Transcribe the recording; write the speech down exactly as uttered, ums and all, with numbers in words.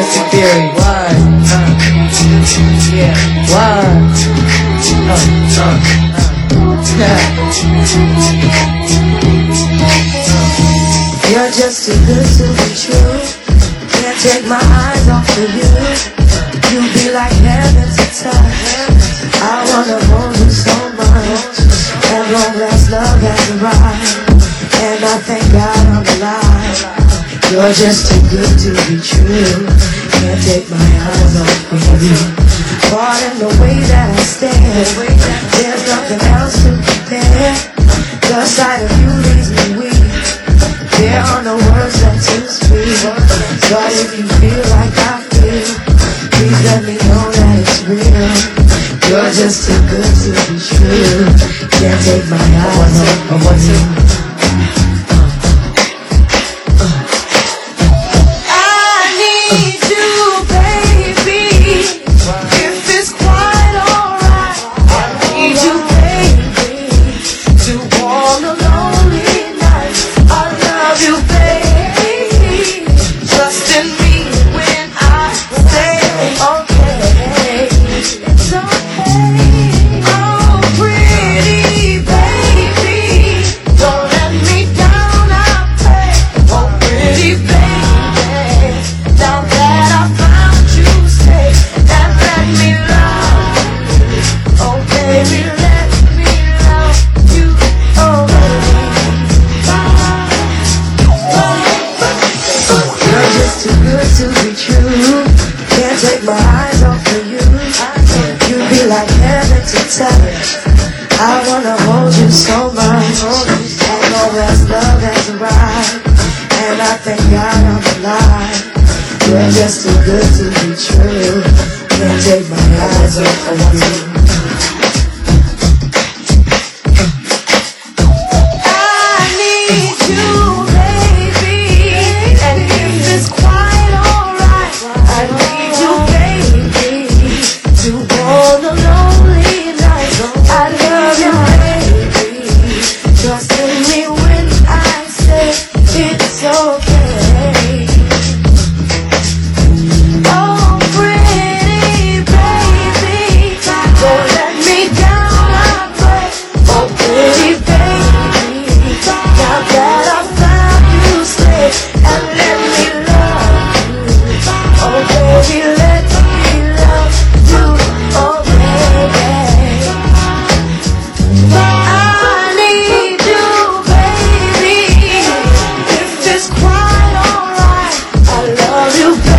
conspiracy theory. What? Uh, yeah. What? Uh, uh, uh. You're just too good to be true. Can't take my eyes off of you. You be like heaven to touch. I wanna hold you so much. At long last love has arrived, and I thank God I'm alive. You're just too good to be true. Can't take my eyes off of you. Caught in the way that I stare, there's nothing else to compare. The sight of you leaves me weak. There are no words left to speak. But if you feel like I feel, please let me know that it's real. You're just too good to be true. Can't take my eyes off of you. Take my eyes off of you. You be like heaven to touch. I wanna hold you so much. And know that love has arrived, and I thank God I'm alive. You're just too good to be true. Can't take my eyes off of you. You